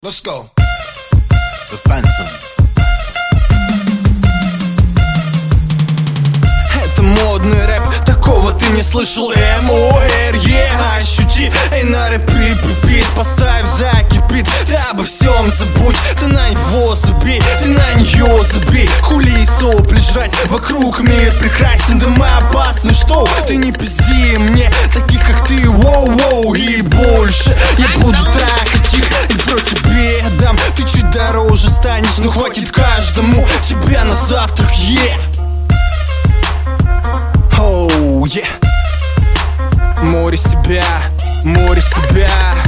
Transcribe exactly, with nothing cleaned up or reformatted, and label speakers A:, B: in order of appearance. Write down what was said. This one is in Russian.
A: Let's go. The Phantom. Это модный рэп, такого ты не слышал. эм о эр, yeah, ощути. Эй, на рэп, пип, поставь, закипит. Ты обо всем забудь, ты на него забей, ты на нее забей. Хули и сопли жрать, вокруг мир прекрасен, да мы опасны, что? Ты не пизди мне, таких как ты, воу-воу. И больше я буду так тихо, и про тебе дам. Ты чуть дороже станешь, но хватит каждому тебя на завтрак, yeah. Оу, oh, yeah. Море себя, море себя.